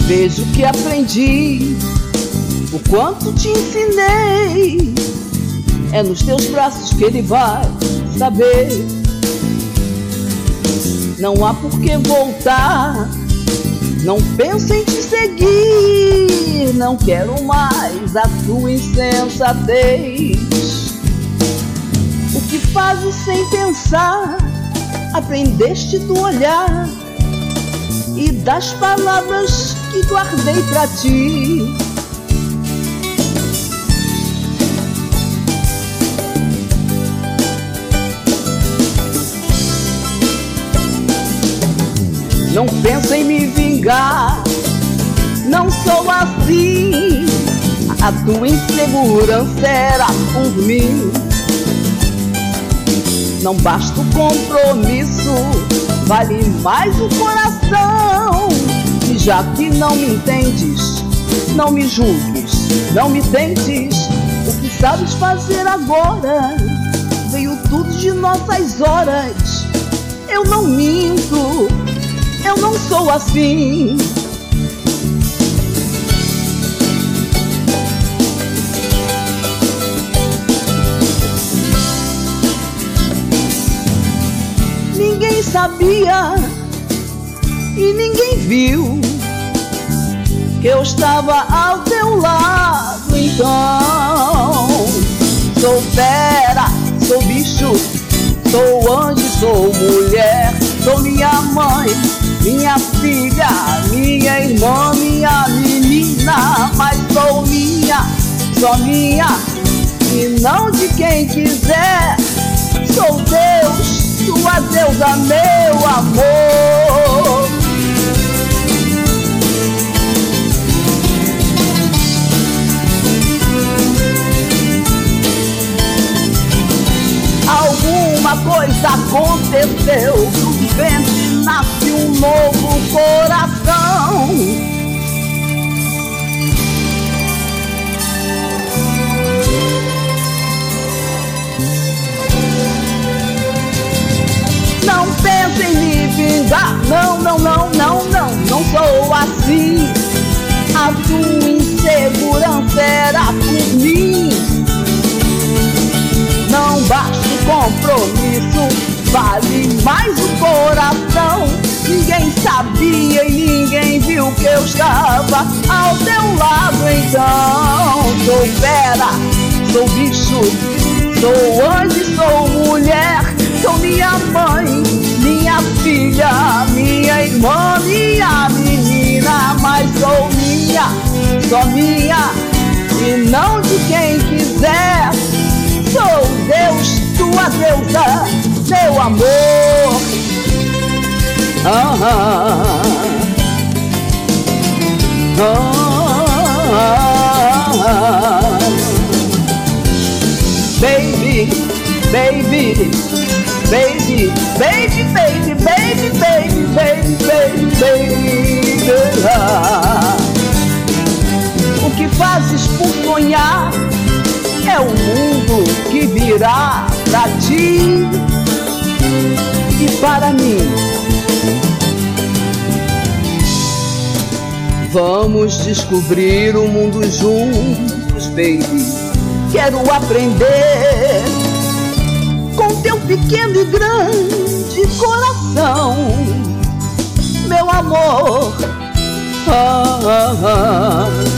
Vejo que aprendi, o quanto te ensinei. É nos teus braços que ele vai saber. Não há por que voltar, não penso em te seguir. Não quero mais a tua insensatez. O que fazes sem pensar, aprendeste do olhar e das palavras que guardei pra ti. Não penso em me vingar, não sou assim. A tua insegurança era por mim. Não basta o compromisso, vale mais o coração. E já que não me entendes, não me julgues, não me tentes. O que sabes fazer agora veio tudo de nossas horas. Eu não minto, eu não sou assim. Ninguém sabia e ninguém viu que eu estava ao teu lado. Então, sou fera, sou bicho, sou anjo, sou mulher, sou minha mãe, minha filha, minha irmã, minha menina. Mas sou minha, só minha, e não de quem quiser. Sou Deus, tua deusa, meu amor. Alguma coisa aconteceu, do ventre nasce um novo coração. Não pense em me vingar, não, não, não, não, não, não sou assim. A tua insegurança era por mim. Não basta o compromisso, vale mais o coração. Ninguém sabia e ninguém viu que eu estava ao teu lado. Então, sou fera, sou bicho, sou anjo, sou mulher, sou minha mãe, minha filha, minha irmã, minha menina. Mas sou minha, só minha, e não de quem quiser. Sou Deus, tua deusa, meu amor. Baby, baby, baby, baby, baby, baby, baby, baby, baby, baby. O que fazes por sonhar é o mundo que virá pra ti e para mim. Vamos descobrir o mundo juntos, baby. Quero aprender com teu pequeno e grande coração, meu amor.